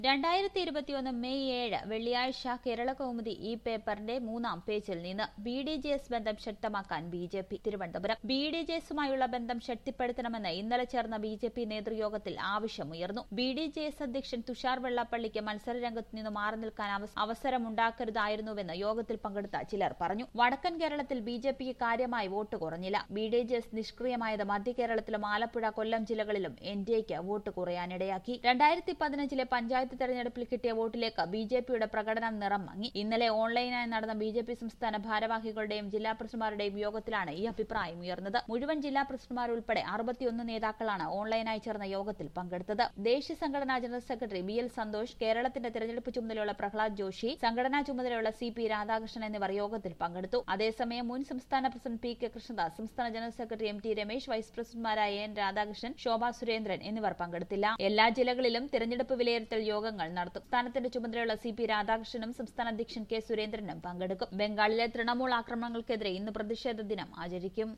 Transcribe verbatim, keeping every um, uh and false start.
രണ്ടായിരത്തി ഇരുപത്തിയൊന്ന് മെയ് ഏഴ് വെള്ളിയാഴ്ച കേരള കൗമുദി ഈ പേപ്പറിന്റെ മൂന്നാം പേജിൽ നിന്ന് ബി ഡി ജെ എസ് ബന്ധം ശക്തമാക്കാൻ B J P Thiruvananthapuram. B D J എസുമായുള്ള ബന്ധം ശക്തിപ്പെടുത്തണമെന്ന് ഇന്നലെ ചേർന്ന ബി ജെ പി നേതൃയോഗത്തിൽ ആവശ്യമുയർന്നു. ബി ഡി ജെ എസ് അധ്യക്ഷൻ തുഷാർ വെള്ളാപ്പള്ളിക്ക് മത്സരരംഗത്ത് നിന്ന് മാറി നിൽക്കാൻ അവസരമുണ്ടാക്കരുതായിരുന്നുവെന്ന് യോഗത്തിൽ പങ്കെടുത്ത ചിലർ പറഞ്ഞു. വടക്കൻ കേരളത്തിൽ ബി ജെ പിക്ക് കാര്യമായി വോട്ട് കുറഞ്ഞില്ല. ബി ഡി ജെ എസ് നിഷ്ക്രിയമായത് മധ്യ കേരളത്തിലും ആലപ്പുഴ, കൊല്ലം ജില്ലകളിലും എൻ ഡി എക്ക് വോട്ട് കുറയാനിടയാക്കി. രണ്ടായിരത്തി പതിനഞ്ചിലെ പഞ്ചായത്ത് തെരഞ്ഞെടുപ്പിൽ കിട്ടിയ വോട്ടിലേക്ക് ബി ജെ പിയുടെ പ്രകടനം നിറം മങ്ങി. ഇന്നലെ ഓൺലൈനായി നടന്ന ബി ജെ പി സംസ്ഥാന ഭാരവാഹികളുടെയും ജില്ലാ പ്രസിഡന്റുമാരുടെയും യോഗത്തിലാണ് ഈ അഭിപ്രായം ഉയർന്നത്. മുഴുവൻ ജില്ലാ പ്രസിഡന്റുമാരുൾപ്പെടെ അറുപത്തിയൊന്ന് നേതാക്കളാണ് ഓൺലൈനായി ചേർന്ന യോഗത്തിൽ പങ്കെടുത്തത്. ദേശീയ സംഘടനാ general secretary B L Santhosh, കേരളത്തിന്റെ തെരഞ്ഞെടുപ്പ് ചുമതലയുള്ള പ്രഹ്ലാദ് ജോഷി, സംഘടനാ ചുമതലയുള്ള സി പി രാധാകൃഷ്ണൻ എന്നിവർ യോഗത്തിൽ പങ്കെടുത്തു. അതേസമയം മുൻ സംസ്ഥാന പ്രസിഡന്റ് പി കെ കൃഷ്ണദാസ്, സംസ്ഥാന general secretary M T Ramesh, vice പ്രസിഡന്റുമാരായ എൻ രാധാകൃഷ്ണൻ, ശോഭാ സുരേന്ദ്രൻ എന്നിവർ പങ്കെടുത്തില്ല. എല്ലാ ജില്ലകളിലും തെരഞ്ഞെടുപ്പ് വിലയിരുത്തൽ യോഗങ്ങൾ നടത്തും. സംസ്ഥാനത്തിന്റെ ചുമതലയുള്ള സി പി രാധാകൃഷ്ണനും സംസ്ഥാന അധ്യക്ഷൻ കെ സുരേന്ദ്രനും പങ്കെടുക്കും. ബംഗാളിലെ തൃണമൂൽ ആക്രമണങ്ങൾക്കെതിരെ ഇന്ന് പ്രതിഷേധ ദിനം ആചരിക്കും.